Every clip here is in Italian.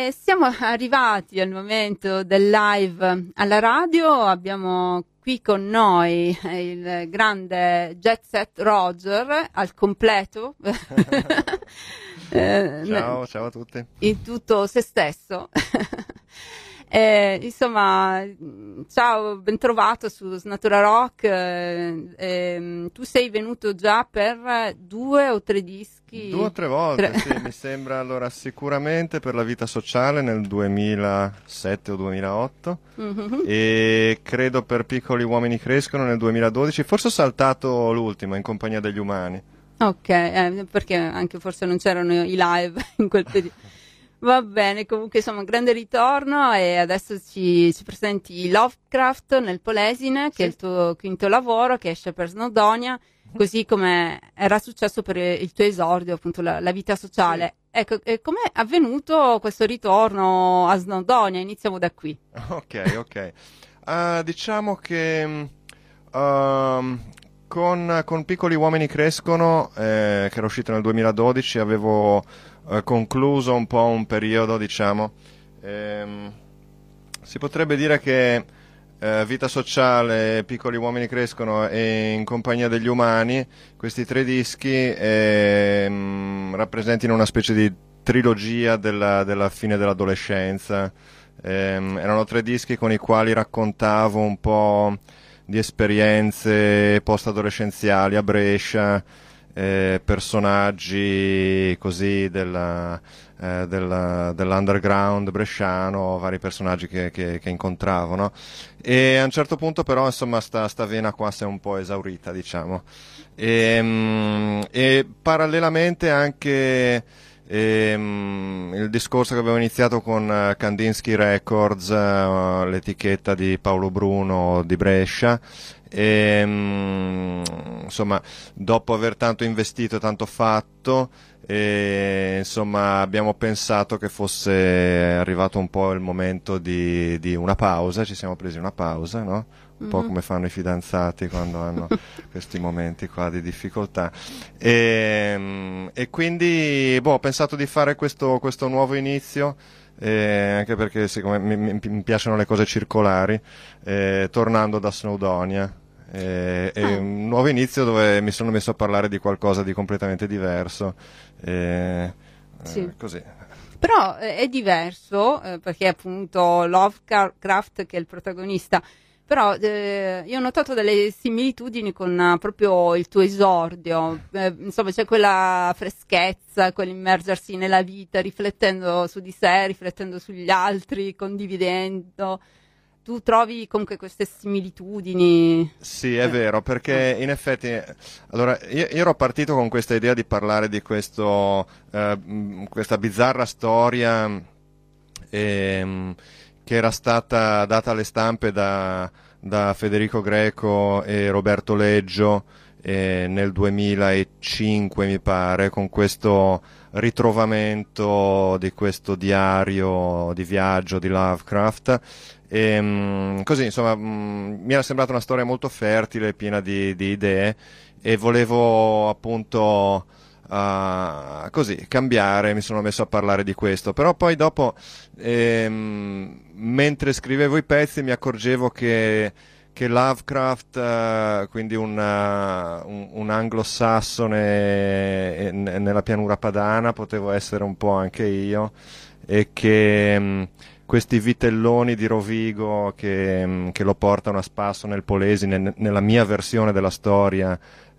E siamo arrivati al momento del live alla radio. Abbiamo qui con noi il grande Jet Set Roger al completo. Ciao a tutti. In tutto se stesso. Insomma, ciao, ben trovato su Snatura Rock. Tu sei venuto già per 2 o 3 dischi? 2 o 3 volte, sì, mi sembra. Allora, sicuramente per La vita sociale nel 2007 o 2008 e credo per Piccoli uomini crescono nel 2012. Forse ho saltato l'ultimo, In compagnia degli umani. Ok, perché anche forse non c'erano i live in quel periodo. Va bene, comunque insomma un grande ritorno e adesso ci presenti Lovecraft nel Polesine, che è il tuo quinto lavoro, che esce per Snowdonia, così come era successo per il tuo esordio, appunto la vita sociale. Sì. Ecco, com'è avvenuto questo ritorno a Snowdonia? Iniziamo da qui. Ok. Diciamo che con Piccoli uomini crescono, che era uscito nel 2012, avevo concluso un po' un periodo, diciamo. Si potrebbe dire che Vita sociale, Piccoli uomini crescono e In compagnia degli umani, questi 3 dischi rappresentino una specie di trilogia della fine dell'adolescenza. Erano 3 dischi con i quali raccontavo un po' di esperienze post-adolescenziali a Brescia, personaggi così dell'underground bresciano, vari personaggi che incontravo, no? E a un certo punto però insomma sta vena qua si è un po' esaurita, diciamo, e parallelamente anche il discorso che avevo iniziato con Kandinsky Records, l'etichetta di Paolo Bruno di Brescia. Insomma, dopo aver tanto investito e tanto fatto, insomma, abbiamo pensato che fosse arrivato un po' il momento di una pausa. Ci siamo presi una pausa, no? Un po' come fanno i fidanzati quando hanno questi momenti qua di difficoltà, e quindi ho pensato di fare questo nuovo inizio, anche perché siccome mi piacciono le cose circolari, tornando da Snowdonia. Un nuovo inizio dove mi sono messo a parlare di qualcosa di completamente diverso, così. Però è diverso, perché appunto Lovecraft, che è il protagonista, però io ho notato delle similitudini con proprio il tuo esordio, insomma c'è quella freschezza, quell'immergersi nella vita, riflettendo su di sé, riflettendo sugli altri, condividendo. Tu trovi comunque queste similitudini? Sì, è vero, perché in effetti, allora, io ero partito con questa idea di parlare di questa bizzarra storia che era stata data alle stampe da Federico Greco e Roberto Leggio nel 2005, mi pare, con questo ritrovamento di questo diario di viaggio di Lovecraft. Così, insomma, mi era sembrata una storia molto fertile, piena di idee, e volevo appunto così cambiare. Mi sono messo a parlare di questo, però poi dopo, mentre scrivevo i pezzi, mi accorgevo che Lovecraft, quindi un anglosassone nella pianura padana, potevo essere un po' anche io, e che questi vitelloni di Rovigo che lo portano a spasso nel Polesine, nella mia versione della storia,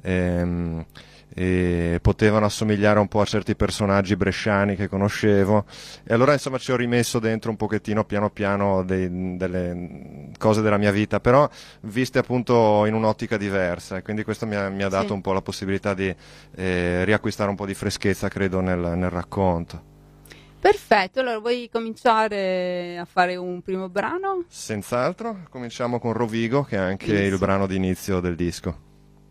e potevano assomigliare un po' a certi personaggi bresciani che conoscevo, e allora insomma ci ho rimesso dentro un pochettino piano piano delle cose della mia vita, però viste appunto in un'ottica diversa, e quindi questo mi ha dato un po' la possibilità di riacquistare un po' di freschezza, credo, nel racconto. Perfetto, allora vuoi cominciare a fare un primo brano? Senz'altro, cominciamo con Rovigo, che è anche il brano di inizio del disco.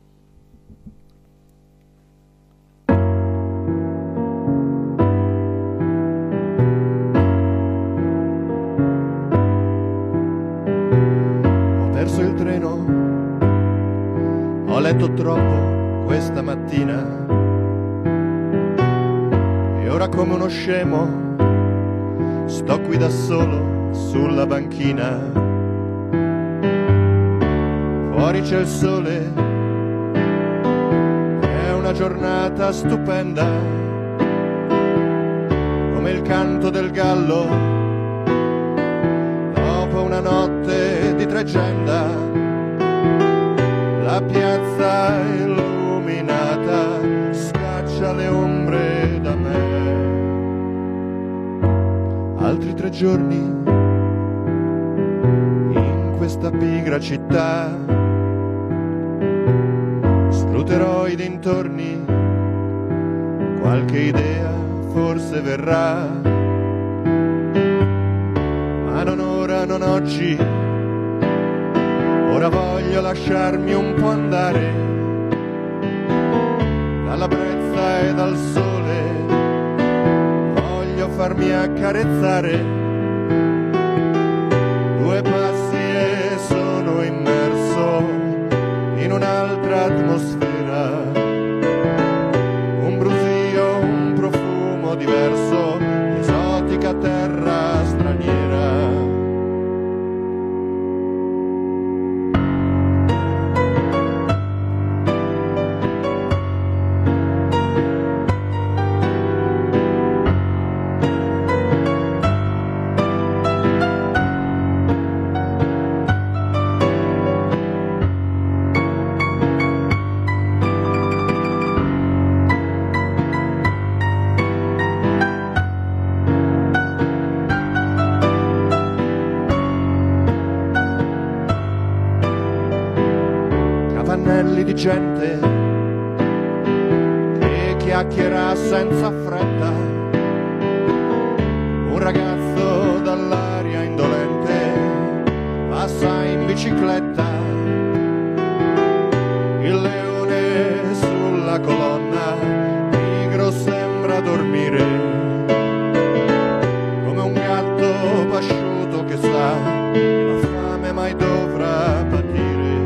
Ho perso il treno, ho letto troppo questa mattina, e ora come uno scemo sto qui da solo sulla banchina, fuori c'è il sole, è una giornata stupenda, come il canto del gallo dopo una notte di tregenda. La piazza illuminata scaccia le ombre da me. Altri 3 giorni in questa pigra città, scruterò i dintorni, qualche idea forse verrà, ma non ora, non oggi. Ora voglio lasciarmi un po' andare dalla brezza e dal sole, voglio farmi accarezzare. 2 passi e sono immerso in un'altra atmosfera, un brusio, un profumo diverso, esotica terra straniera. Di gente che chiacchiera senza fretta, un ragazzo dall'aria indolente passa in bicicletta, il leone sulla colonna pigro sembra dormire, come un gatto pasciuto che sa la fame mai dovrà patire.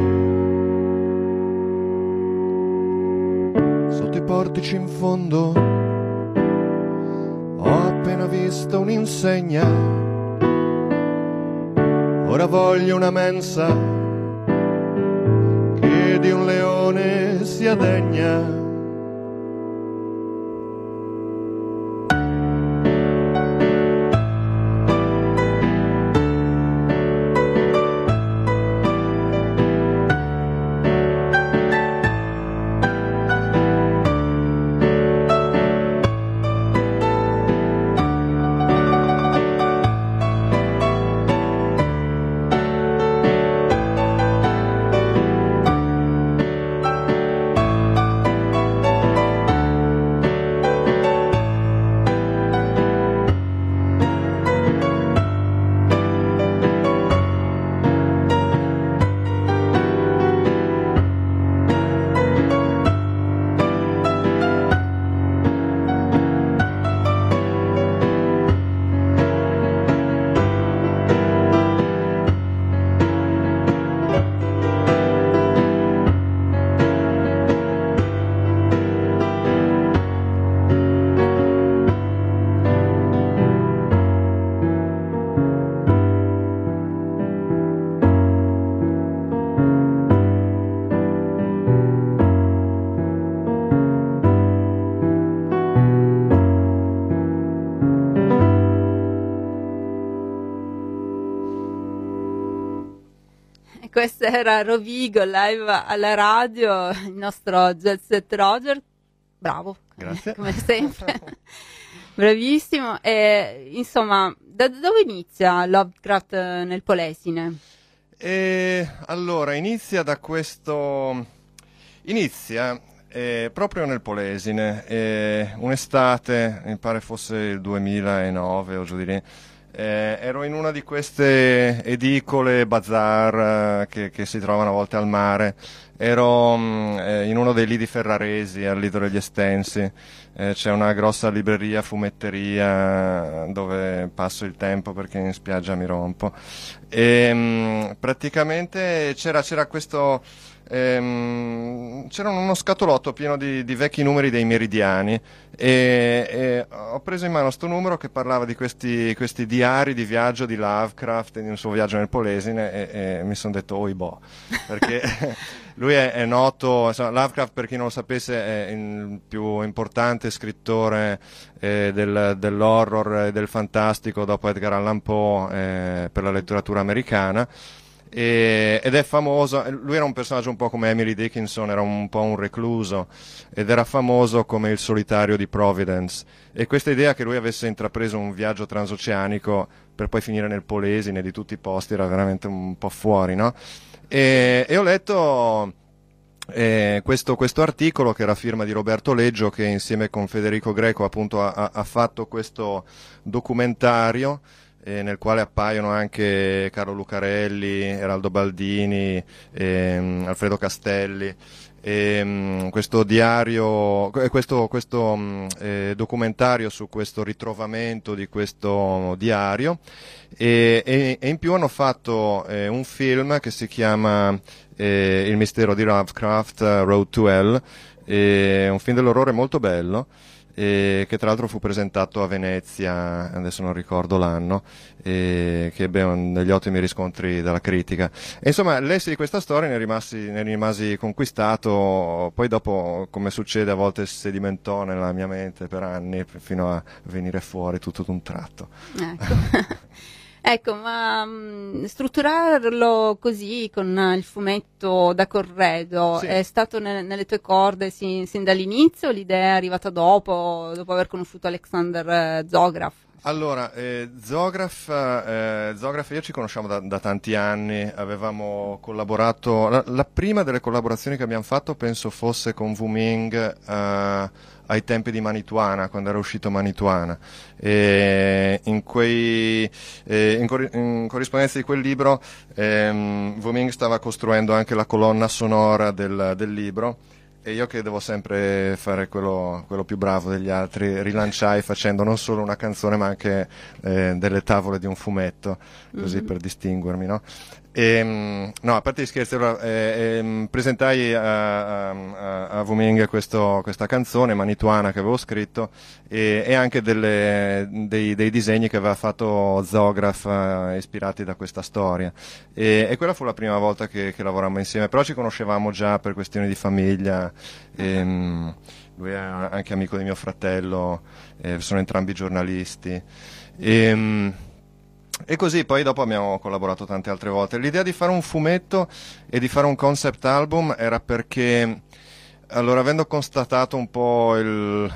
Portici in fondo ho appena visto un'insegna, ora voglio una mensa che di un leone sia degna. Questo era Rovigo live alla radio, il nostro Jet Set Roger, bravo, Grazie. come sempre, bravissimo. E, insomma, da dove inizia Lovecraft nel Polesine? Allora, inizia proprio nel Polesine, un'estate, mi pare fosse il 2009 o giù di lì. Ero in una di queste edicole, bazar che si trovano a volte al mare. Ero in uno dei lidi ferraresi al Lido degli Estensi. C'è una grossa libreria, fumetteria dove passo il tempo perché in spiaggia mi rompo. E praticamente c'era questo c'era uno scatolotto pieno di vecchi numeri dei meridiani e ho preso in mano sto numero che parlava di questi diari di viaggio di Lovecraft, di un suo viaggio nel Polesine e mi sono detto boh, perché lui è noto, insomma, Lovecraft, per chi non lo sapesse, è il più importante scrittore dell'horror e del fantastico dopo Edgar Allan Poe per la letteratura americana. Ed è famoso, lui era un personaggio un po' come Emily Dickinson, era un po' un recluso ed era famoso come il solitario di Providence, e questa idea che lui avesse intrapreso un viaggio transoceanico per poi finire nel Polesine di tutti i posti era veramente un po' fuori, no? E ho letto questo articolo che era a firma di Roberto Leggio, che insieme con Federico Greco appunto ha fatto questo documentario nel quale appaiono anche Carlo Lucarelli, Eraldo Baldini, Alfredo Castelli. Questo diario, questo documentario su questo ritrovamento di questo diario, e in più hanno fatto un film che si chiama Il mistero di Lovecraft, Road to Hell, un film dell'orrore molto bello, che tra l'altro fu presentato a Venezia, adesso non ricordo l'anno, che ebbe degli ottimi riscontri dalla critica. E insomma, lessi di questa storia ne rimasi conquistato, poi dopo, come succede a volte, sedimentò nella mia mente per anni, fino a venire fuori tutto d'un tratto. Ecco. Ecco, ma strutturarlo così con il fumetto da corredo Sì. è stato nelle tue corde sin dall'inizio, o l'idea è arrivata dopo aver conosciuto Alexander Zograf? Allora, Zograf e io ci conosciamo da tanti anni, avevamo collaborato, la prima delle collaborazioni che abbiamo fatto penso fosse con Wu Ming ai tempi di Manituana, quando era uscito Manituana, e in corrispondenza di quel libro Wu Ming stava costruendo anche la colonna sonora del libro. E io, che devo sempre fare quello più bravo degli altri, rilanciai facendo non solo una canzone ma anche delle tavole di un fumetto, così per distinguermi, no? No, a parte gli scherzi, allora, presentai a Wu Ming questa canzone, Manituana, che avevo scritto, e anche dei disegni che aveva fatto Zograf, ispirati da questa storia. E quella fu la prima volta che lavorammo insieme, però ci conoscevamo già per questioni di famiglia. Lui è anche amico di mio fratello, sono entrambi giornalisti. E così poi dopo abbiamo collaborato tante altre volte. L'idea di fare un fumetto e di fare un concept album era perché, allora, avendo constatato un po' il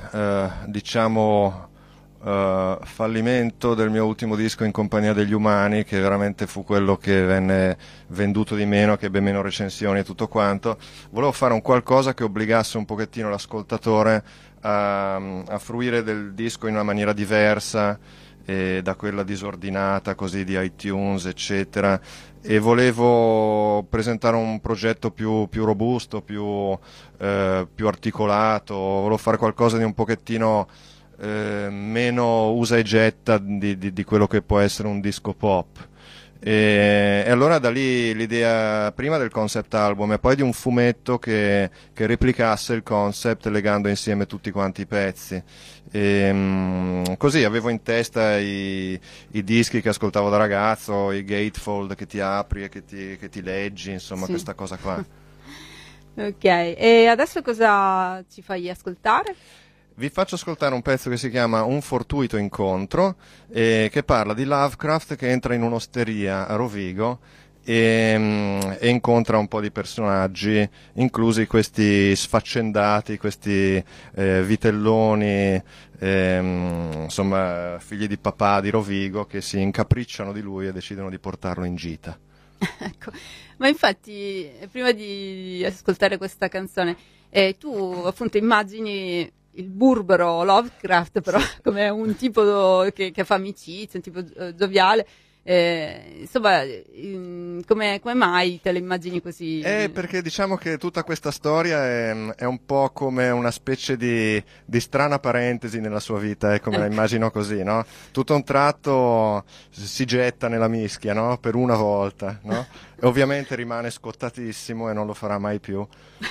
fallimento del mio ultimo disco In compagnia degli umani, che veramente fu quello che venne venduto di meno, che ebbe meno recensioni e tutto quanto, volevo fare un qualcosa che obbligasse un pochettino l'ascoltatore a fruire del disco in una maniera diversa da quella disordinata così di iTunes, eccetera, e volevo presentare un progetto più robusto, più articolato, volevo fare qualcosa di un pochettino meno usa e getta di quello che può essere un disco pop. E allora da lì l'idea prima del concept album e poi di un fumetto che replicasse il concept legando insieme tutti quanti i pezzi. Così avevo in testa i dischi che ascoltavo da ragazzo, i gatefold che ti apri e che ti leggi, insomma, sì. Questa cosa qua. Ok, e adesso cosa ci fai ascoltare? Vi faccio ascoltare un pezzo che si chiama Un fortuito incontro, che parla di Lovecraft che entra in un'osteria a Rovigo e incontra un po' di personaggi, inclusi questi sfaccendati, questi vitelloni, insomma, figli di papà di Rovigo, che si incapricciano di lui e decidono di portarlo in gita. Ecco, ma infatti prima di ascoltare questa canzone, tu appunto immagini il burbero Lovecraft, però come un tipo che fa amicizia, un tipo gioviale, Insomma, come mai te le immagini così? Perché diciamo che tutta questa storia è un po' come una specie di strana parentesi nella sua vita, ecco, me la immagino così, no? Tutto a un tratto si getta nella mischia, no? Per una volta, no? E ovviamente rimane scottatissimo e non lo farà mai più.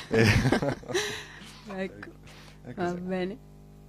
Ecco, va bene.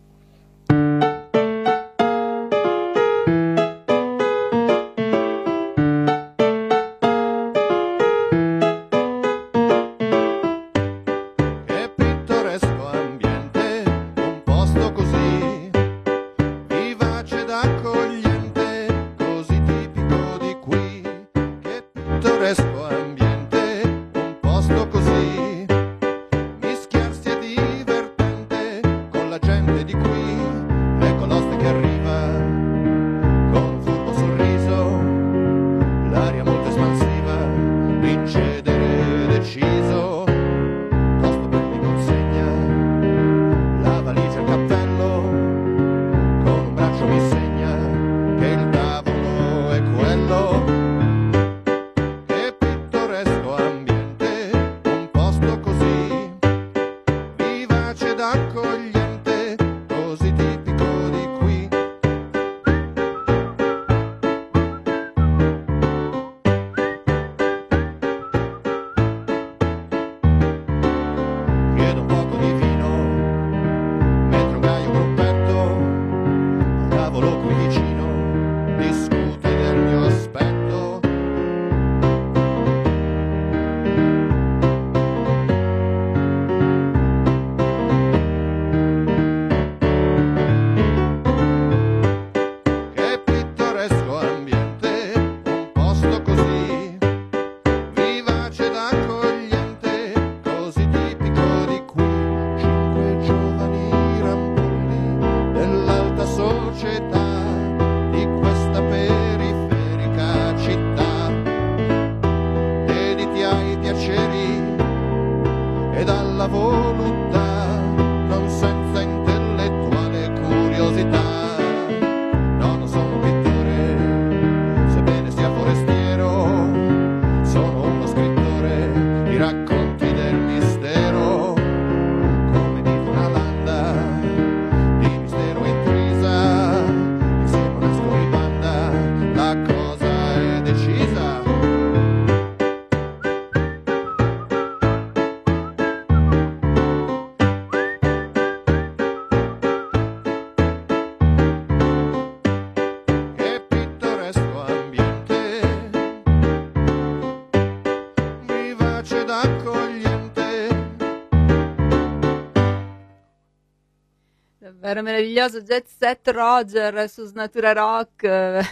Davvero meraviglioso, Jet Set Roger su Snatura Rock,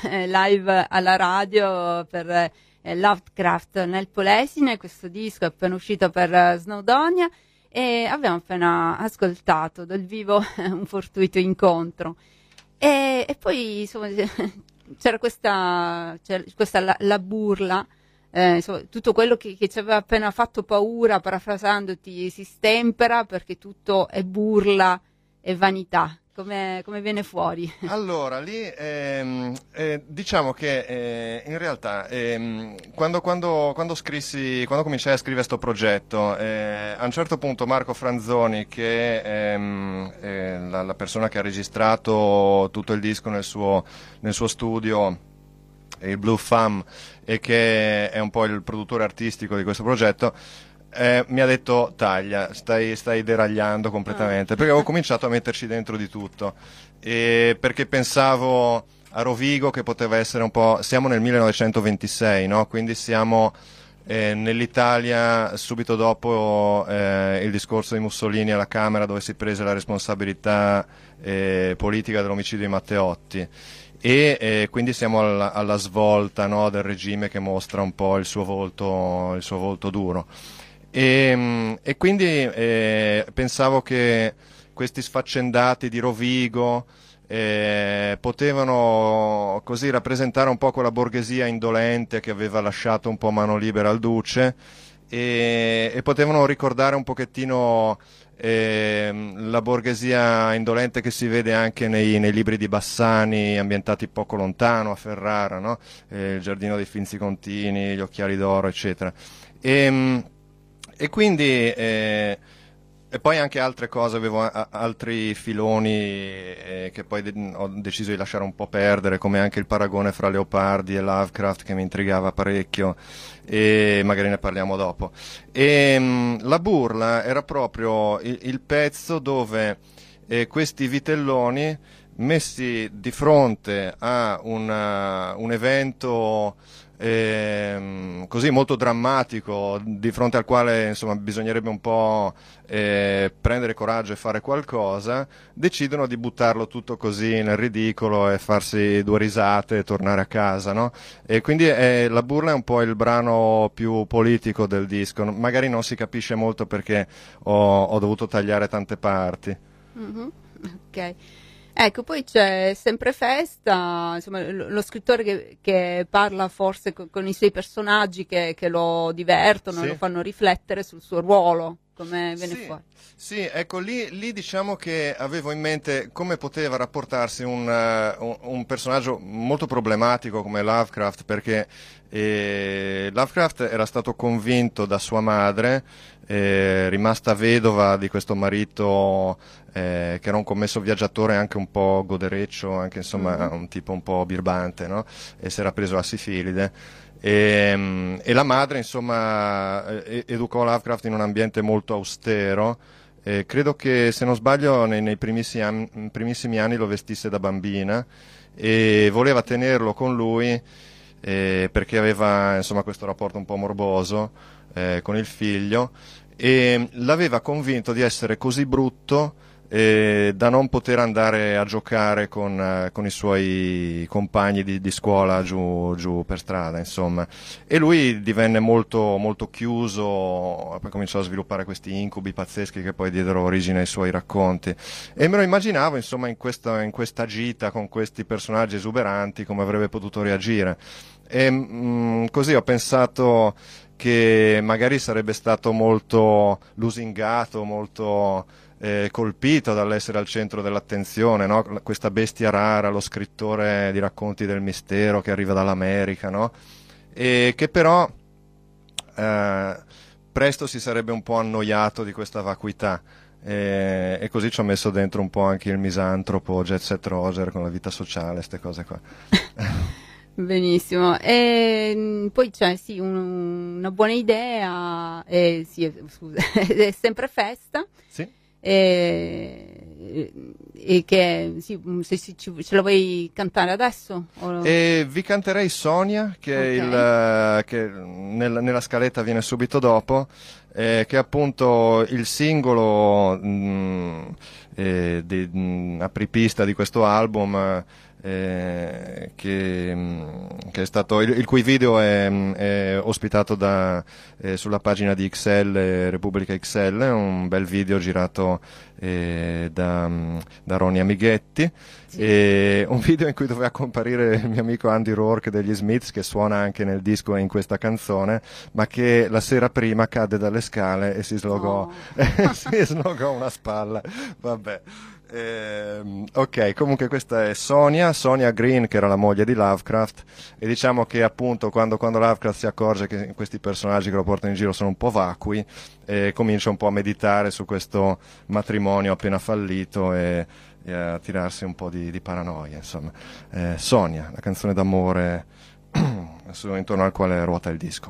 live alla radio per Lovecraft nel Polesine. Questo disco è appena uscito per Snowdonia e abbiamo appena ascoltato dal vivo un fortuito incontro. E poi insomma c'era questa la burla, insomma, tutto quello che ci aveva appena fatto paura, parafrasandoti, si stempera perché tutto è burla e vanità. Come viene fuori? Allora, lì diciamo che in realtà quando cominciai a scrivere questo progetto, a un certo punto Marco Franzoni, che è la persona che ha registrato tutto il disco nel suo studio, il Blue Fam, e che è un po' il produttore artistico di questo progetto, mi ha detto taglia, stai deragliando completamente, perché avevo cominciato a metterci dentro di tutto, perché pensavo a Rovigo che poteva essere un po', siamo nel 1926, no? Quindi siamo nell'Italia subito dopo il discorso di Mussolini alla Camera, dove si prese la responsabilità politica dell'omicidio di Matteotti. E quindi siamo alla svolta, no, del regime che mostra un po' il suo volto duro. E quindi pensavo che questi sfaccendati di Rovigo potevano così rappresentare un po' quella borghesia indolente che aveva lasciato un po' mano libera al duce, e potevano ricordare un pochettino la borghesia indolente che si vede anche nei libri di Bassani ambientati poco lontano, a Ferrara, no? Il giardino dei Finzi-Contini, gli occhiali d'oro, eccetera. E quindi e poi anche altre cose, avevo altri filoni che poi ho deciso di lasciare un po' perdere, come anche il paragone fra Leopardi e Lovecraft, che mi intrigava parecchio, e magari ne parliamo dopo. La burla era proprio il pezzo dove questi vitelloni, messi di fronte a un evento così molto drammatico, di fronte al quale insomma bisognerebbe un po' prendere coraggio e fare qualcosa, decidono di buttarlo tutto così nel ridicolo e farsi due risate e tornare a casa, no? E quindi la burla è un po' il brano più politico del disco, magari non si capisce molto perché ho dovuto tagliare tante parti. Mm-hmm. Ok. Ecco, poi c'è Sempre Festa, insomma, lo scrittore che parla forse con i suoi personaggi che lo divertono, sì, lo fanno riflettere sul suo ruolo, come viene fuori. Sì, ecco, lì diciamo che avevo in mente come poteva rapportarsi un personaggio molto problematico come Lovecraft, perché Lovecraft era stato convinto da sua madre, rimasta vedova di questo marito che era un commesso viaggiatore, anche un po' godereccio, anche insomma un tipo un po' birbante, no? E si era preso la sifilide. E la madre insomma educò Lovecraft in un ambiente molto austero. Credo che, se non sbaglio, nei primissimi anni lo vestisse da bambina e voleva tenerlo con lui perché aveva insomma questo rapporto un po' morboso con il figlio, e l'aveva convinto di essere così brutto da non poter andare a giocare con i suoi compagni di scuola giù per strada, insomma. E lui divenne molto, molto chiuso, poi cominciò a sviluppare questi incubi pazzeschi che poi diedero origine ai suoi racconti. E me lo immaginavo, insomma, in questa gita con questi personaggi esuberanti, come avrebbe potuto reagire. E così ho pensato che magari sarebbe stato molto lusingato, molto colpito dall'essere al centro dell'attenzione, no? Questa bestia rara, lo scrittore di racconti del mistero che arriva dall'America, no? E che però presto si sarebbe un po' annoiato di questa vacuità. E così ci ho messo dentro un po' anche il misantropo Jet Set Roger con la vita sociale, queste cose qua. Benissimo, e poi c'è sì una buona idea, sì, scusa, è Sempre Festa. Sì. E che sì, se ce la vuoi cantare adesso? Vi canterei Sonia, che, okay, che nella scaletta viene subito dopo, che è appunto il singolo apripista di questo album, che è stato, il cui video è ospitato sulla pagina di XL, Repubblica XL, un bel video girato da Ronny Amighetti, sì, un video in cui doveva comparire il mio amico Andy Rourke degli Smiths, che suona anche nel disco e in questa canzone, ma che la sera prima cadde dalle scale e si slogò, si slogò una spalla. Vabbè. Ok, comunque questa è Sonia Green, che era la moglie di Lovecraft, e diciamo che appunto quando Lovecraft si accorge che questi personaggi che lo portano in giro sono un po' vacui, comincia un po' a meditare su questo matrimonio appena fallito e a tirarsi un po' di paranoia, insomma. Sonia, la canzone d'amore intorno al quale ruota il disco.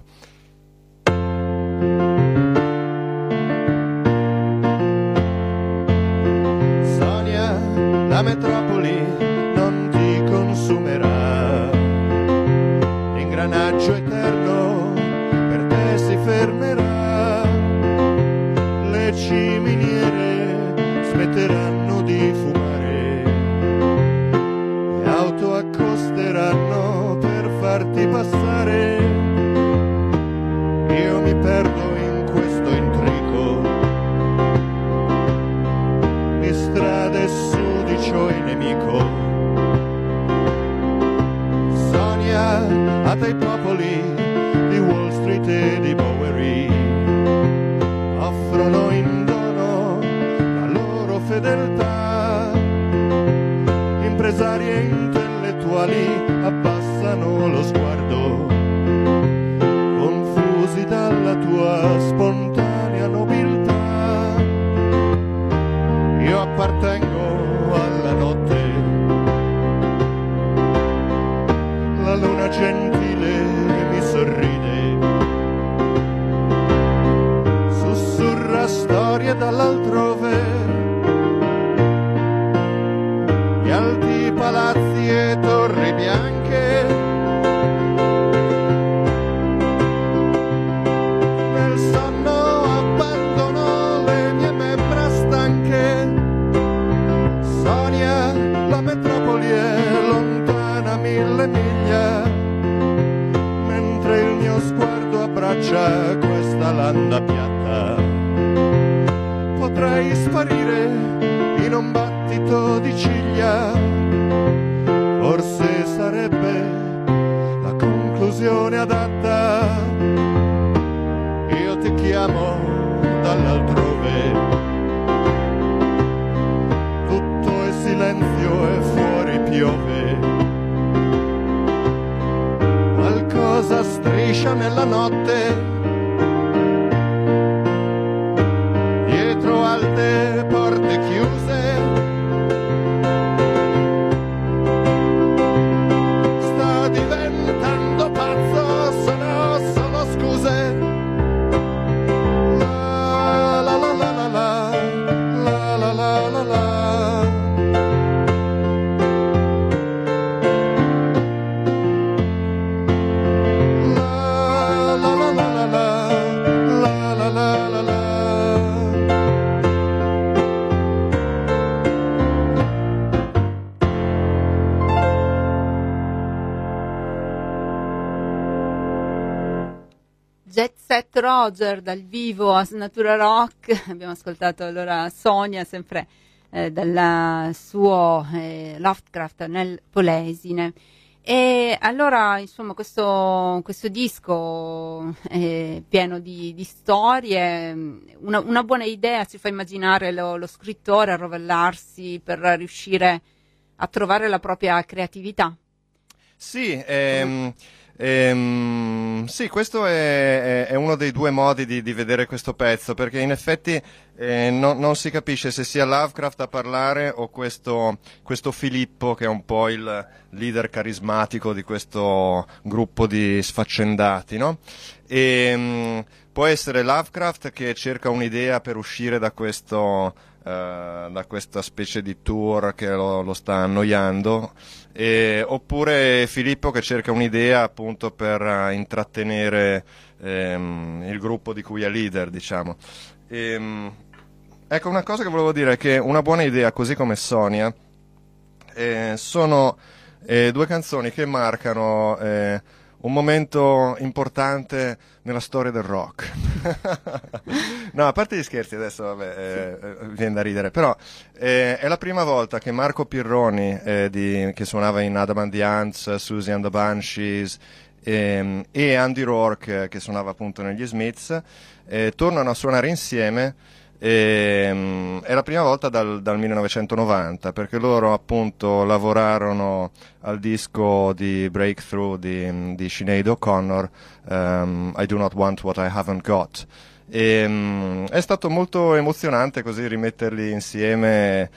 La metropoli non ti consumerà, l'ingranaggio eterno per te si fermerà, le ciminiere smetteranno di fumare, le auto accosteranno per farti passare, io mi perdo in questo intrico di strade sudicio e nemico. Sonia, a te i popoli di Wall Street e di Bowery offrono in dono impresarie intellettuali abbassano lo sguardo, confusi dalla tua spontanea nobiltà. Io appartengo alla notte, la luna gentile mi sorride, sussurra storie dall'altrove, gli alti palazzi e torri bianche, nel sonno abbandono le mie membra stanche. Sonia, la metropoli è lontana 1000 miglia, mentre il mio sguardo abbraccia questa landa piatta. Potrei sparire in un battito di ciglia, forse sarebbe la conclusione adatta. Io ti chiamo dall'altrove, tutto è silenzio e fuori piove, qualcosa striscia nella notte, dietro alte porte chiuse. Sta diventando pazzo, sono solo scuse. La la la la la la, la la la la la. Jet Set Roger dal vivo a Natura Rock. Abbiamo ascoltato allora Sonia, sempre dal suo Lovecraft nel Polesine. E allora, insomma, questo disco è pieno di storie. Una buona idea ci fa immaginare lo scrittore arrovellarsi per riuscire a trovare la propria creatività. Sì, sì, questo è uno dei due modi di vedere questo pezzo, perché in effetti non si capisce se sia Lovecraft a parlare o questo Filippo, che è un po' il leader carismatico di questo gruppo di sfaccendati, no? Può essere Lovecraft che cerca un'idea per uscire da questa specie di tour che lo sta annoiando, oppure Filippo che cerca un'idea appunto per intrattenere il gruppo di cui è leader, diciamo. Ecco, una cosa che volevo dire è che una buona idea, così come Sonia, sono due canzoni che marcano un momento importante nella storia del rock. No, a parte gli scherzi, adesso vabbè, viene da ridere, però è la prima volta che Marco Pirroni, che suonava in Adam and the Ants, Susie and the Banshees, e Andy Rourke, che suonava appunto negli Smiths, tornano a suonare insieme. È la prima volta dal 1990, perché loro appunto lavorarono al disco di Breakthrough di Sinead O'Connor, I Do Not Want What I Haven't Got, è stato molto emozionante così rimetterli insieme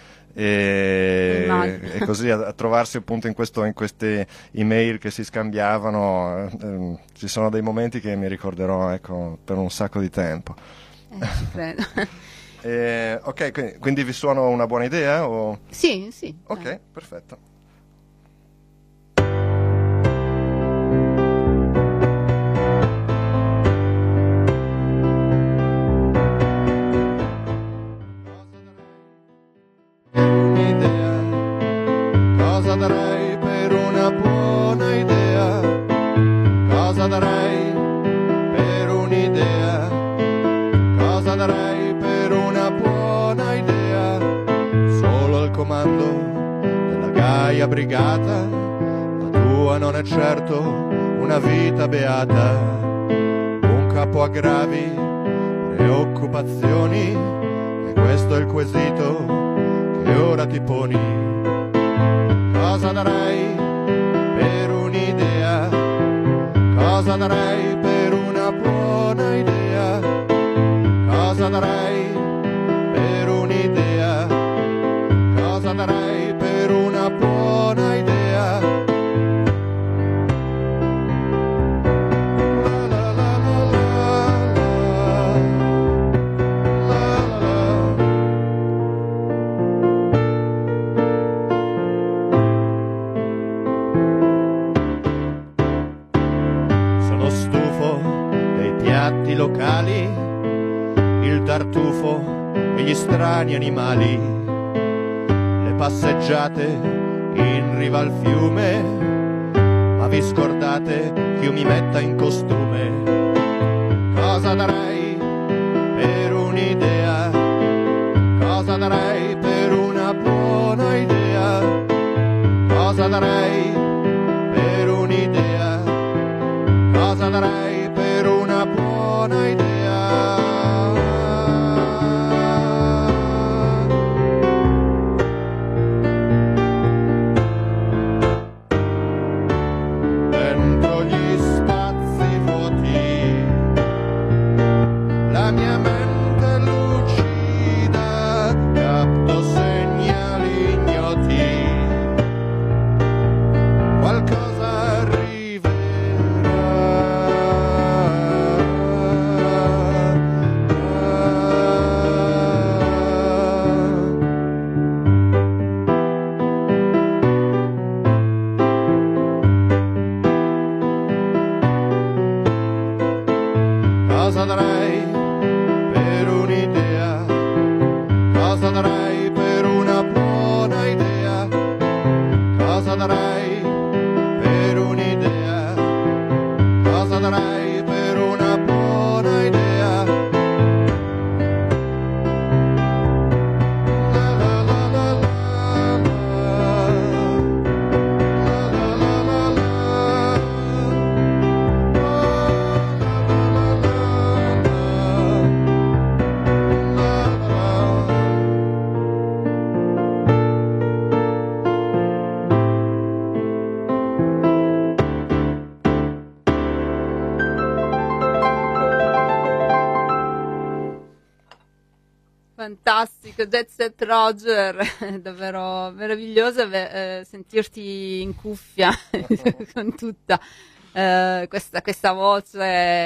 e così a trovarsi appunto in queste email che si scambiavano. Ci sono dei momenti che mi ricorderò, ecco, per un sacco di tempo. Ci credo. Ok, quindi vi suono una buona idea? O... Sì. Ok, dai. perfetto. Cosa darei per una buona idea? Cosa darei per un'idea? Cosa darei per una buona idea? Solo al comando della Gaia Brigata, la tua non è certo una vita beata. Un capo aggravi, preoccupazioni, e questo è il quesito che ora ti poni. Cosa darei per un'idea? Cosa darei per una buona idea? Cosa darei per un'idea? Cosa darei per una buona idea? La la la la la la la la. Sono stufo dei piatti locali, il tartufo e gli strani animali, le passeggiate in riva al fiume, ma vi scordate che io mi metta in costume. Cosa darei per un'idea? Cosa darei per una buona idea? Cosa darei per un'idea? Cosa darei per una buona idea? Dentro gli spazi vuoti la mia mente lucida capto segnali ignoti, qualcosa Cosa darei per un'idea? Cosa darei per una buona idea? Cosa darei per un'idea? Cosa darei per una buona idea? La la la la la la la la la Fantastico, Jet Set Roger, davvero meraviglioso sentirti in cuffia con tutta questa voce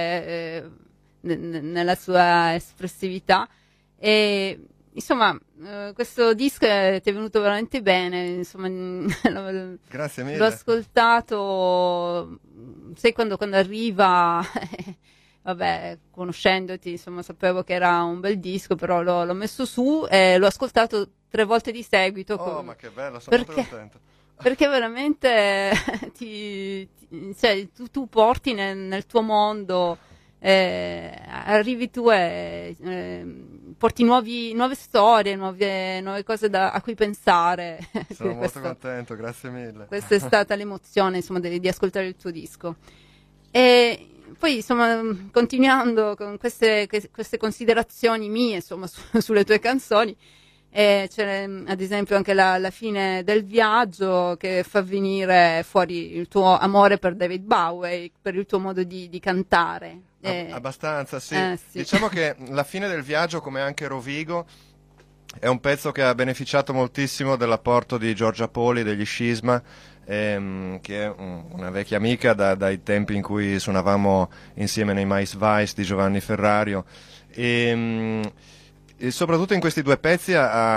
nella sua espressività. E insomma, questo disco ti è venuto veramente bene, insomma, Grazie mille. l'ho ascoltato, sai quando arriva. Vabbè, conoscendoti, insomma, sapevo che era un bel disco, però l'ho messo su e l'ho ascoltato 3 volte di seguito. Oh, ma che bello, sono molto contento. Perché veramente cioè, tu porti nel tuo mondo, arrivi tu e porti nuove storie, nuove cose a cui pensare. Sono molto contento, grazie mille. Questa è stata l'emozione, insomma, di ascoltare il tuo disco. E poi, insomma, continuando con queste considerazioni mie, insomma, sulle tue canzoni, c'è ad esempio anche la fine del viaggio che fa venire fuori il tuo amore per David Bowie, per il tuo modo di cantare. Abbastanza, sì. Sì. Diciamo che la fine del viaggio, come anche Rovigo, è un pezzo che ha beneficiato moltissimo dell'apporto di Giorgia Poli degli Scisma, che è una vecchia amica dai tempi in cui suonavamo insieme nei Mais Vice di Giovanni Ferrario, e soprattutto in questi 2 pezzi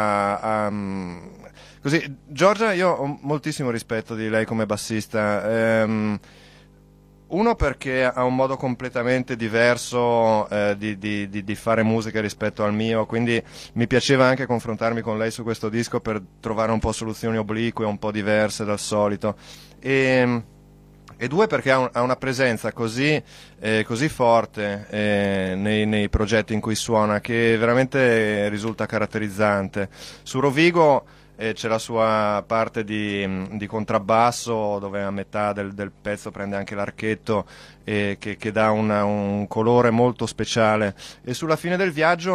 così. Giorgia, io ho moltissimo rispetto di lei come bassista, uno perché ha un modo completamente diverso di fare musica rispetto al mio, quindi mi piaceva anche confrontarmi con lei su questo disco per trovare un po' soluzioni oblique, un po' diverse dal solito, e 2 perché ha una presenza così forte nei progetti in cui suona, che veramente risulta caratterizzante. Su Rovigo c'è la sua parte di contrabbasso, dove a metà del pezzo prende anche l'archetto, che dà un colore molto speciale, e sulla fine del viaggio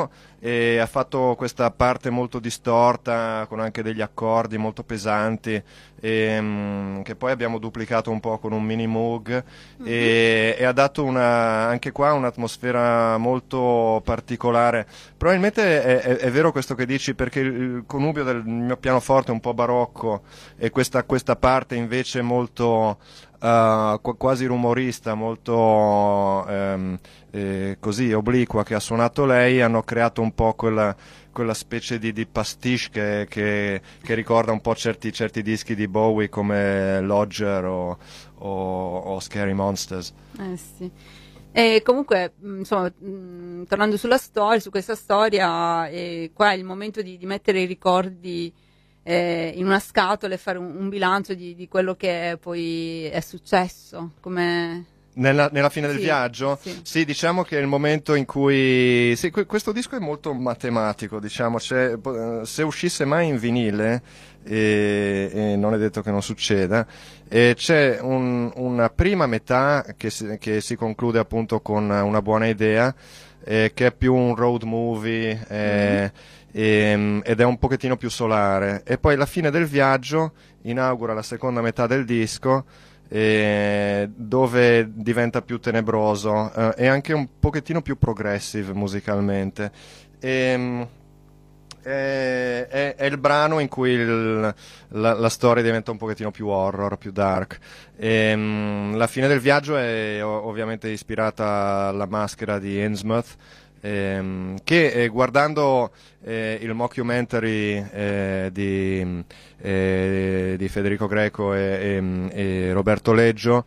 e ha fatto questa parte molto distorta con anche degli accordi molto pesanti che poi abbiamo duplicato un po' con un mini Moog e ha dato anche qua un'atmosfera molto particolare. Probabilmente è vero questo che dici, perché il connubio del mio pianoforte un po' barocco e questa parte invece molto quasi rumorista, molto così obliqua che ha suonato lei, hanno creato un po' quella specie di pastiche che ricorda un po' certi dischi di Bowie come Lodger o Scary Monsters. Sì. E comunque, insomma, tornando sulla storia, su questa storia, qua è il momento di mettere i ricordi in una scatola e fare un bilancio di quello che poi è successo, come... Nella fine del viaggio? Sì, diciamo che è il momento in cui... Sì, questo disco è molto matematico, diciamo, se uscisse mai in vinile, e non è detto che non succeda, c'è una prima metà che si conclude appunto con una buona idea, che è più un road movie, ed è un pochettino più solare, e poi la fine del viaggio inaugura la seconda metà del disco, dove diventa più tenebroso e anche un pochettino più progressive musicalmente. È il brano in cui la storia diventa un pochettino più horror, più dark. La fine del viaggio è ovviamente ispirata alla maschera di Innsmouth, che guardando il mockumentary di Federico Greco e Roberto Leggio,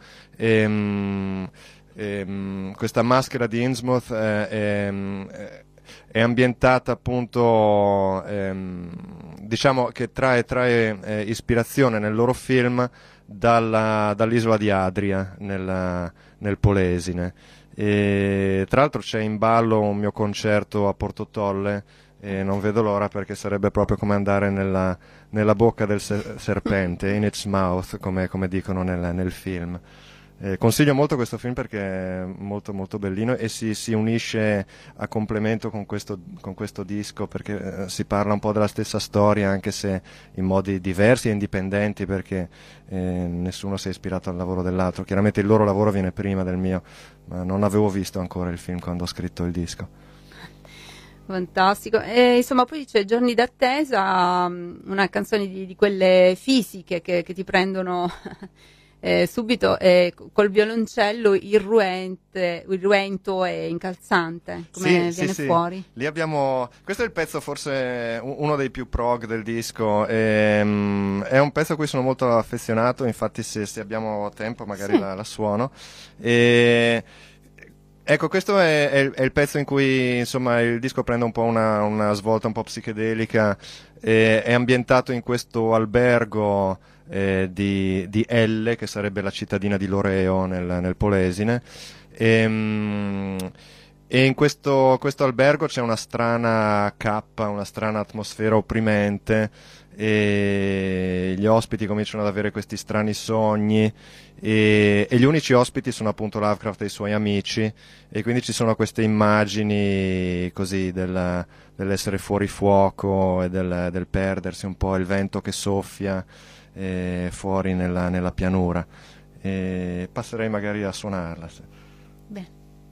questa maschera di Innsmouth è ambientata appunto, diciamo che trae ispirazione nel loro film dall'isola di Adria nel Polesine. E tra l'altro c'è in ballo un mio concerto a Porto Tolle e non vedo l'ora, perché sarebbe proprio come andare nella bocca del serpente, in its mouth, come dicono nel film. Consiglio molto questo film perché è molto molto bellino e si unisce a complemento con questo disco, perché si parla un po' della stessa storia, anche se in modi diversi e indipendenti, perché nessuno si è ispirato al lavoro dell'altro. Chiaramente il loro lavoro viene prima del mio, ma non avevo visto ancora il film quando ho scritto il disco. Fantastico. E insomma, poi c'è Giorni d'attesa, una canzone di quelle fisiche che ti prendono subito, col violoncello irruento e incalzante, come viene fuori. Lì abbiamo, questo è il pezzo forse uno dei più prog del disco, è un pezzo a cui sono molto affezionato, infatti se abbiamo tempo magari la suono. Ecco, questo è il pezzo in cui insomma il disco prende un po' una svolta un po' psichedelica, è ambientato in questo albergo di Elle, che sarebbe la cittadina di Loreo nel Polesine, e in questo albergo c'è una strana cappa, una strana atmosfera opprimente, e gli ospiti cominciano ad avere questi strani sogni, e gli unici ospiti sono appunto Lovecraft e i suoi amici, e quindi ci sono queste immagini così dell'essere fuori fuoco e del perdersi un po', il vento che soffia fuori nella pianura, e passerei magari a suonarla. Bene.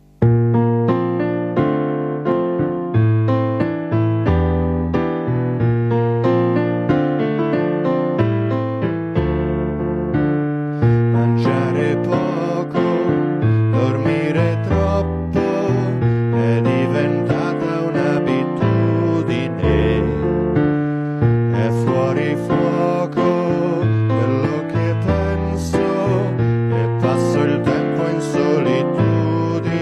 Mangiare poco, dormire troppo, è diventata un'abitudine, è fuori fuoco quello che penso, e passo il tempo in solitudine.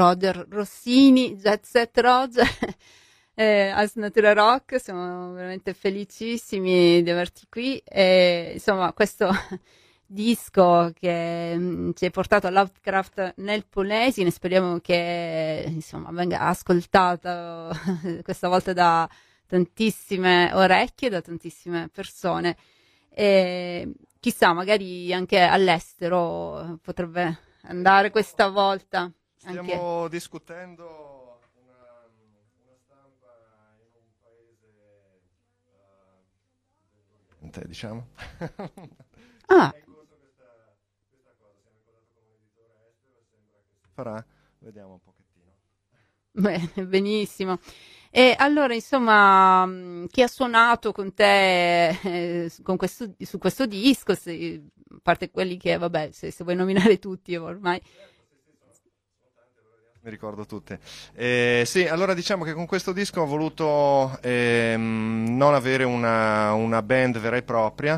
Roger Rossini, Jet Set Roger, Ars Natura Rock. Siamo veramente felicissimi di averti qui. E, insomma, questo disco che ci hai portato a Lovecraft nel Polesine, speriamo che insomma venga ascoltato questa volta da tantissime orecchie, da tantissime persone, e chissà, magari anche all'estero potrebbe andare questa volta. Stiamo discutendo una stampa in un paese, diciamo. Ah. Farà, vediamo un pochettino. Bene, benissimo. E allora, insomma, chi ha suonato con te su questo disco, a parte quelli che, vabbè, se vuoi nominare tutti ormai. Mi ricordo tutte. Sì, allora diciamo che con questo disco ho voluto non avere una band vera e propria.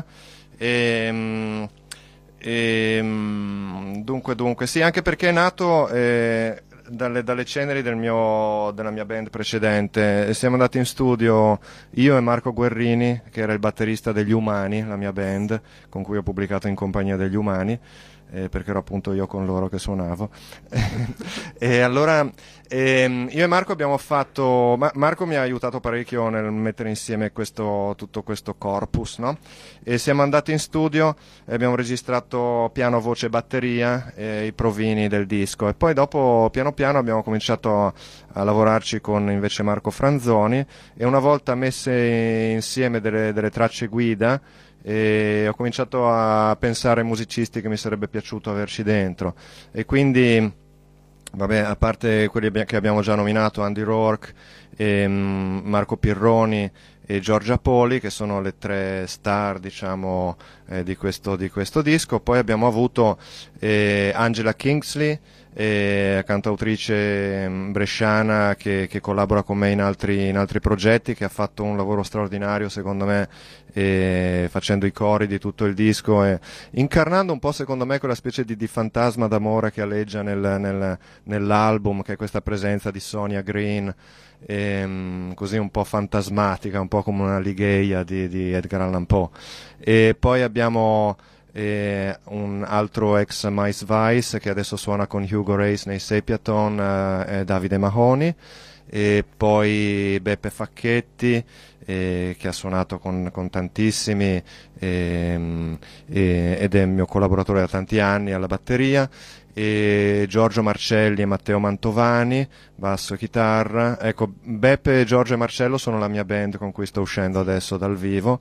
Dunque, sì, anche perché è nato dalle ceneri della mia band precedente. Siamo andati in studio io e Marco Guerrini, che era il batterista degli Umani, la mia band, con cui ho pubblicato In compagnia degli Umani, perché ero appunto io con loro che suonavo. E allora io e Marco abbiamo fatto, Marco mi ha aiutato parecchio nel mettere insieme tutto questo corpus, no? E siamo andati in studio e abbiamo registrato piano, voce, batteria, i provini del disco, e poi dopo piano piano abbiamo cominciato a lavorarci con invece Marco Franzoni, e una volta messe insieme delle tracce guida, e ho cominciato a pensare ai musicisti che mi sarebbe piaciuto averci dentro, e quindi vabbè, a parte quelli che abbiamo già nominato, Andy Rourke, Marco Pirroni e Giorgia Poli, che sono le tre star, diciamo, di questo disco. Poi abbiamo avuto Angela Kingsley, cantautrice bresciana che collabora con me in altri progetti, che ha fatto un lavoro straordinario secondo me, facendo i cori di tutto il disco e incarnando un po' secondo me quella specie di fantasma d'amore che alleggia nell'album, che è questa presenza di Sonia Green, così un po' fantasmatica, un po' come una ligheia di Edgar Allan Poe. E poi abbiamo un altro ex Mice Vice che adesso suona con Hugo Race nei Sepiaton, Davide Mahoney, e poi Beppe Facchetti, che ha suonato con tantissimi, ed è mio collaboratore da tanti anni alla batteria, e Giorgio Marcelli e Matteo Mantovani, basso e chitarra. Ecco, Beppe, Giorgio e Marcello sono la mia band con cui sto uscendo adesso dal vivo.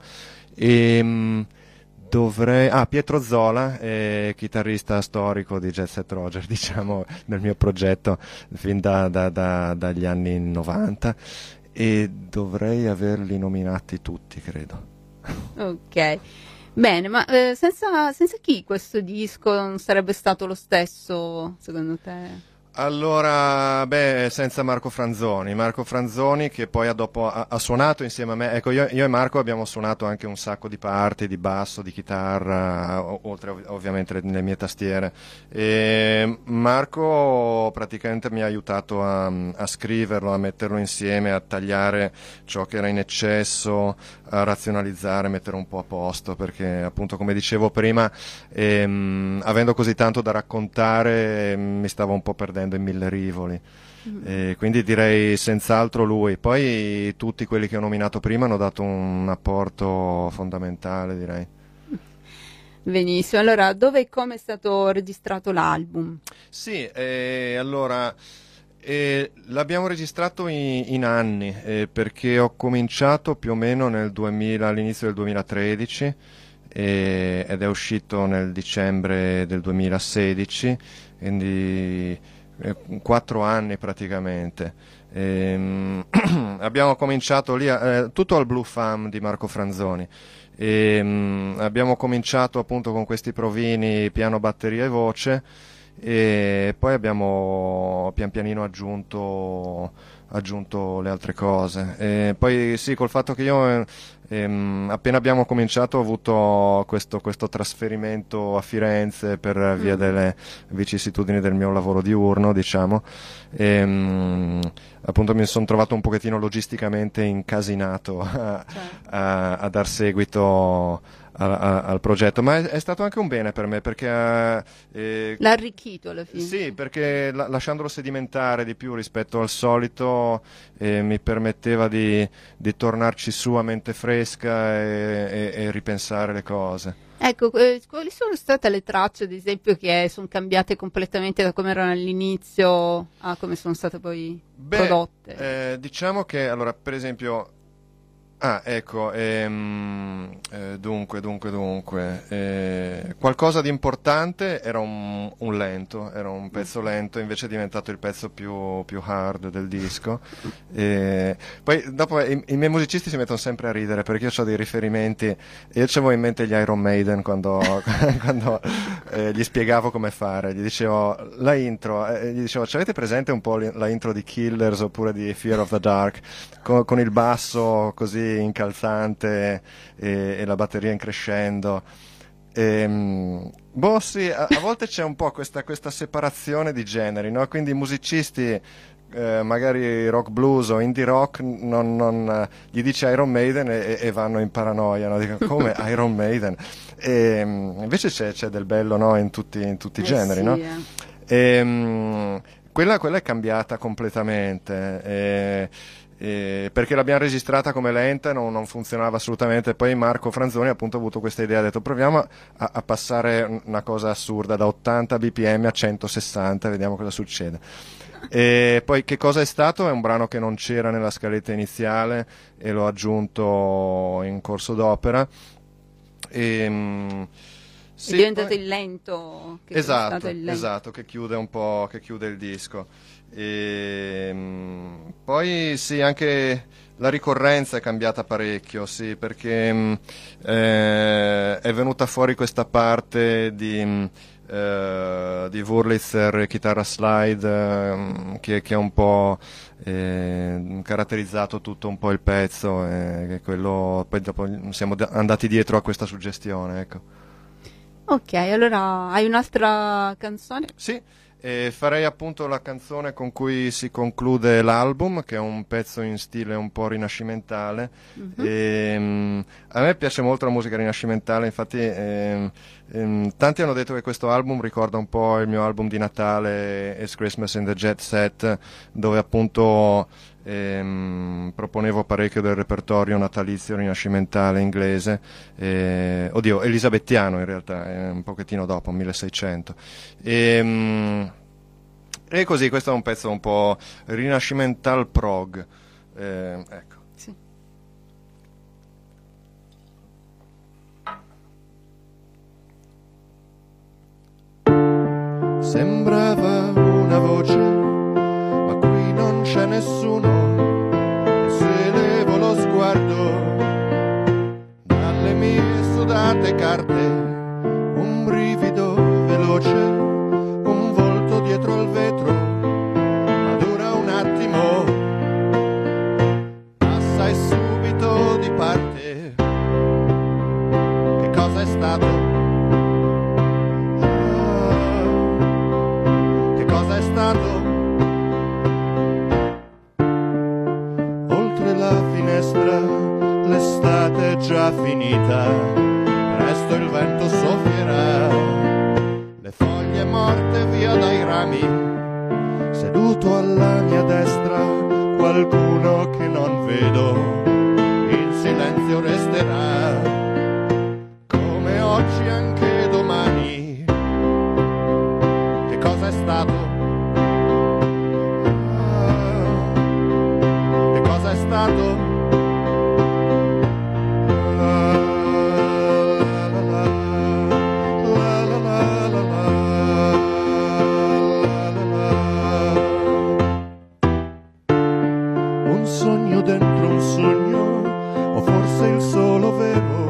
Pietro Zola, chitarrista storico di Jet Set Roger, diciamo, nel mio progetto fin dagli anni 90, e dovrei averli nominati tutti, credo. Ok, bene, ma senza chi questo disco non sarebbe stato lo stesso, secondo te? Allora, senza Marco Franzoni che poi ha suonato insieme a me. Ecco, io e Marco abbiamo suonato anche un sacco di parti, di basso, di chitarra, oltre ovviamente le mie tastiere. E Marco praticamente mi ha aiutato a scriverlo, a metterlo insieme, a tagliare ciò che era in eccesso, a razionalizzare, mettere un po' a posto, perché appunto, come dicevo prima, avendo così tanto da raccontare, mi stavo un po' perdendo in mille rivoli. Quindi direi senz'altro lui. Poi tutti quelli che ho nominato prima hanno dato un apporto fondamentale, direi. Benissimo, allora dove e come è stato registrato l'album? Sì, allora l'abbiamo registrato in anni, perché ho cominciato più o meno all'inizio del 2013, ed è uscito nel dicembre del 2016, quindi 4 anni praticamente. Abbiamo cominciato lì, tutto al Blue Fam di Marco Franzoni. Abbiamo cominciato appunto con questi provini piano, batteria e voce, e poi abbiamo pian pianino aggiunto le altre cose. Poi sì, col fatto che io Appena abbiamo cominciato ho avuto questo trasferimento a Firenze per via delle vicissitudini del mio lavoro diurno, diciamo. Appunto mi sono trovato un pochettino logisticamente incasinato a dar seguito al progetto, ma è stato anche un bene per me perché l'ha arricchito alla fine. sì, perché lasciandolo sedimentare di più rispetto al solito mi permetteva di tornarci su a mente fresca e ripensare le cose. Ecco, quali sono state le tracce, ad esempio, che sono cambiate completamente da come erano all'inizio a come sono state poi prodotte? Diciamo che, allora, per esempio, ecco, dunque, qualcosa di importante era un lento, era un pezzo lento, invece è diventato il pezzo più hard del disco. Poi dopo i miei musicisti si mettono sempre a ridere perché io ho dei riferimenti, io avevo in mente gli Iron Maiden quando gli spiegavo come fare, gli dicevo la intro, gli dicevo ci avete presente un po' la intro di Killers oppure di Fear of the Dark, con il basso così incalzante e la batteria in crescendo. Boh, sì, a volte c'è un po' questa separazione di generi, no? Quindi i musicisti magari rock blues o indie rock non gli dice Iron Maiden e vanno in paranoia, no? Dicono come Iron Maiden, invece c'è del bello, no? in tutti i generi, sì, no? Quella è cambiata completamente, perché l'abbiamo registrata come lenta e non funzionava assolutamente. Poi Marco Franzoni appunto ha avuto questa idea, ha detto proviamo a passare una cosa assurda da 80 bpm a 160, vediamo cosa succede. E poi che cosa è stato? È un brano che non c'era nella scaletta iniziale e l'ho aggiunto in corso d'opera. Sì, è diventato il lento che esatto, che chiude un po', che chiude il disco. Poi sì, anche la ricorrenza è cambiata parecchio, sì, perché è venuta fuori questa parte di Wurlitzer chitarra slide che ha un po' caratterizzato tutto un po' il pezzo, che quello, poi dopo siamo andati dietro a questa suggestione, ecco. Ok, allora hai un'altra canzone? Sì, farei appunto la canzone con cui si conclude l'album, che è un pezzo in stile un po' rinascimentale. A me piace molto la musica rinascimentale, infatti tanti hanno detto che questo album ricorda un po' il mio album di Natale, It's Christmas in the Jet Set, dove appunto proponevo parecchio del repertorio natalizio rinascimentale inglese, elisabettiano in realtà, un pochettino dopo, 1600. E così, questo è un pezzo un po' rinascimental prog, ecco. Sì. Sembrava una voce, ma qui non c'è nessuno, e se levo lo sguardo dalle mie sudate carte, un brivido veloce, un volto dietro al vetro, ma dura un attimo, passa e subito di parte. Che cosa è stato? Cosa è stato? Oltre la finestra l'estate è già finita, presto il vento soffierà, le foglie morte via dai rami, seduto alla mia destra qualcuno che non vedo, in silenzio resterà, come oggi anche domani. Che cosa è stato? Che cosa è stato? Un sogno dentro un sogno, o forse il solo vero,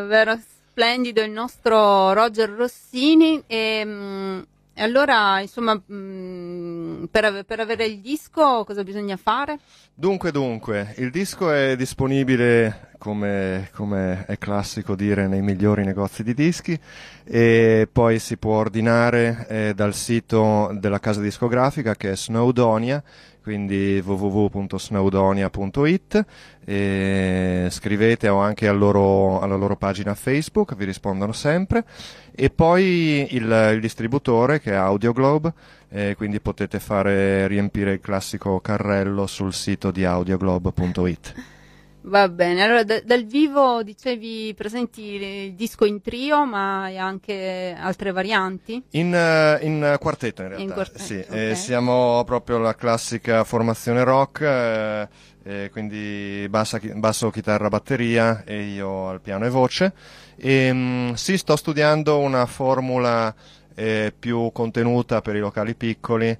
davvero splendido il nostro Roger Rossini e allora insomma per avere il disco cosa bisogna fare? Dunque, il disco è disponibile, come è classico dire, nei migliori negozi di dischi, e poi si può ordinare dal sito della casa discografica, che è Snowdonia, quindi www.snowdonia.it, e scrivete o anche alla loro pagina Facebook, vi rispondono sempre, e poi il distributore, che è Audioglobe, quindi potete riempire il classico carrello sul sito di audioglobe.it. Va bene, allora dal vivo dicevi presenti il disco in trio, ma hai anche altre varianti? In quartetto in realtà, sì, okay. siamo proprio la classica formazione rock, quindi basso, chitarra, batteria e io al piano e voce. Sì, sto studiando una formula più contenuta per i locali piccoli.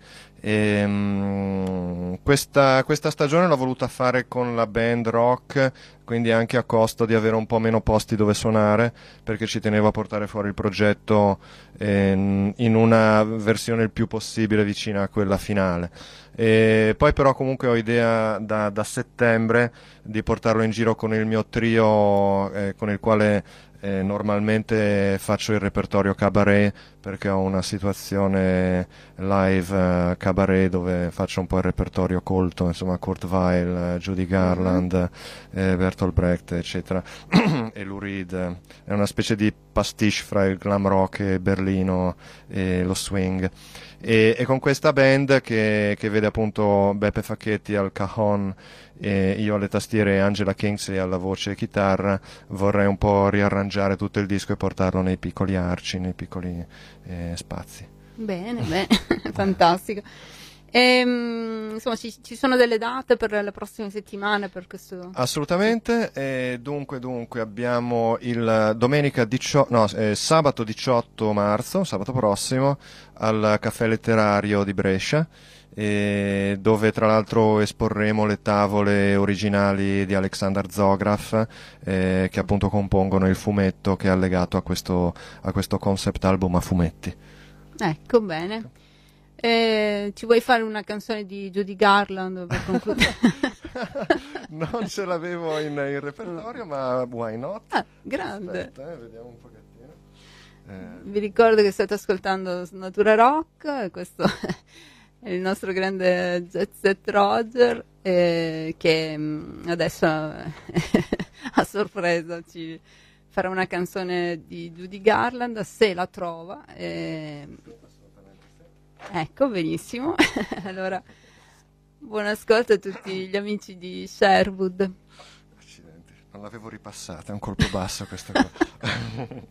Questa stagione l'ho voluta fare con la band rock, quindi anche a costo di avere un po' meno posti dove suonare, perché ci tenevo a portare fuori il progetto in una versione il più possibile vicina a quella finale. Poi però comunque ho idea da settembre di portarlo in giro con il mio trio, con il quale normalmente faccio il repertorio cabaret, perché ho una situazione live cabaret dove faccio un po' il repertorio colto, insomma Kurt Weill, Judy Garland, Bertolt Brecht, eccetera, e Lou Reed. È una specie di pastiche fra il glam rock e Berlino e lo swing. E con questa band che vede appunto Beppe Facchetti al cajon, e io alle tastiere e Angela Kingsley alla voce e chitarra, vorrei un po' riarrangiare tutto il disco e portarlo nei piccoli arci, nei piccoli spazi. Bene, fantastico. Insomma, ci sono delle date per le prossime settimane per questo? Assolutamente, dunque abbiamo il sabato 18 marzo, sabato prossimo, al Caffè Letterario di Brescia, dove tra l'altro esporremo le tavole originali di Alexander Zograf, che appunto compongono il fumetto che è allegato a questo concept album a fumetti. Ecco, bene. Ci vuoi fare una canzone di Judy Garland per concludere? Non ce l'avevo in repertorio, ma why not? Ah, grande. Aspetta, vediamo un pochettino. Vi ricordo che state ascoltando Natura Rock, e questo è il nostro grande jet set Roger, che adesso a sorpresa ci farà una canzone di Judy Garland, se la trova. Ecco, benissimo. Allora, buon ascolto a tutti gli amici di Sherwood. Accidenti, non l'avevo ripassata, è un colpo basso questa cosa.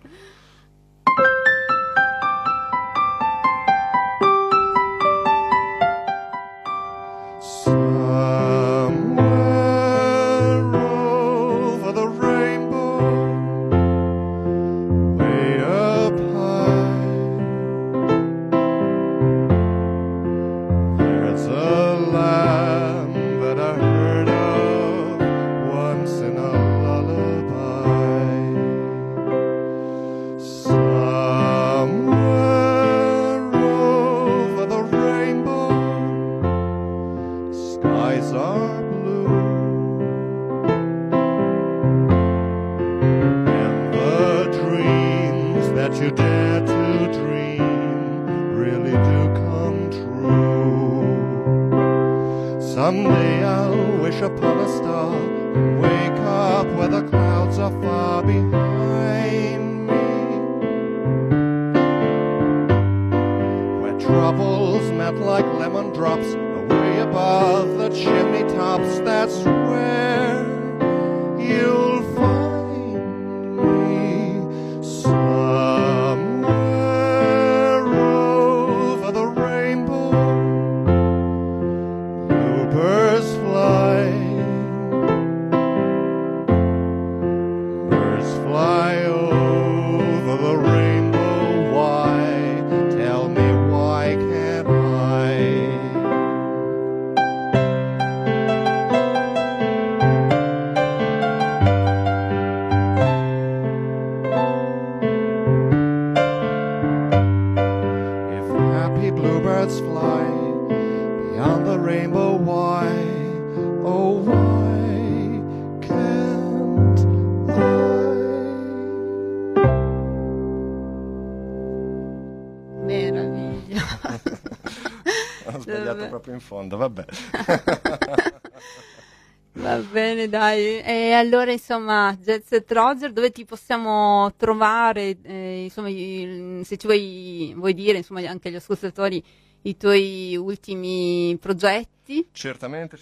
Someday I'll wish upon a star and wake up where the clouds are far behind me, where troubles melt like lemon drops away above the chimney tops. That's where you'll find me, somewhere over the rainbow. Birds fly, over the rainbow. Why? Tell me, why can't I? beyond the rainbow. Why, oh why can't I? Meraviglia. Ho sbagliato proprio in fondo, vabbè. Va bene, dai. E allora, insomma, Jet Set Roger, dove ti possiamo trovare? Insomma, se ci vuoi dire, insomma, anche agli ascoltatori, i tuoi ultimi progetti? Certamente.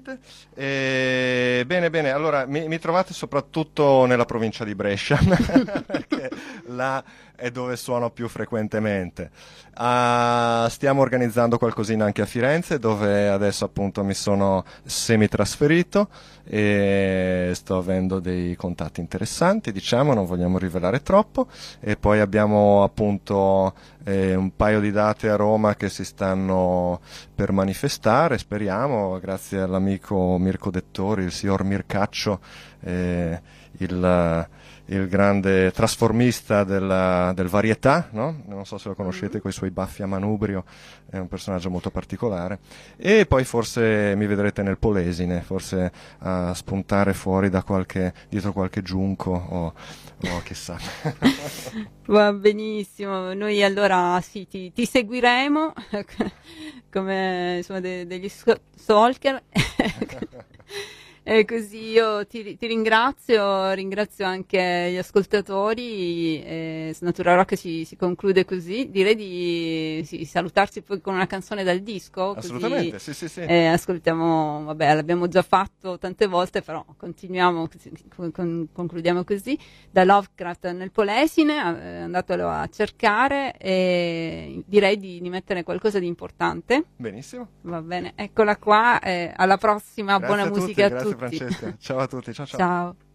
Bene, allora mi trovate soprattutto nella provincia di Brescia, perché là è dove suono più frequentemente. Stiamo organizzando qualcosina anche a Firenze, dove adesso appunto mi sono semi-trasferito e sto avendo dei contatti interessanti, diciamo, non vogliamo rivelare troppo. E poi abbiamo appunto un paio di date a Roma che si stanno per manifestare, speriamo, grazie all'amico Mirko Dettori, il signor Mircaccio, il grande trasformista del varietà, no? Non so se lo conoscete, con i suoi baffi a manubrio, è un personaggio molto particolare. E poi forse mi vedrete nel Polesine, forse a spuntare fuori dietro qualche giunco o chissà. Va benissimo, noi allora sì, ti seguiremo come insomma degli stalker. E così io ti ringrazio anche gli ascoltatori, Snatura Rock si conclude così, direi di salutarsi poi con una canzone dal disco. Assolutamente, così, sì. Ascoltiamo, vabbè, l'abbiamo già fatto tante volte, però continuiamo, concludiamo così, da Lovecraft nel Polesine, andatelo a cercare e direi di mettere qualcosa di importante. Benissimo. Va bene, eccola qua, alla prossima, Grazie buona a tutti, musica a grazie tutti. Francesca, ciao a tutti, ciao. Ciao.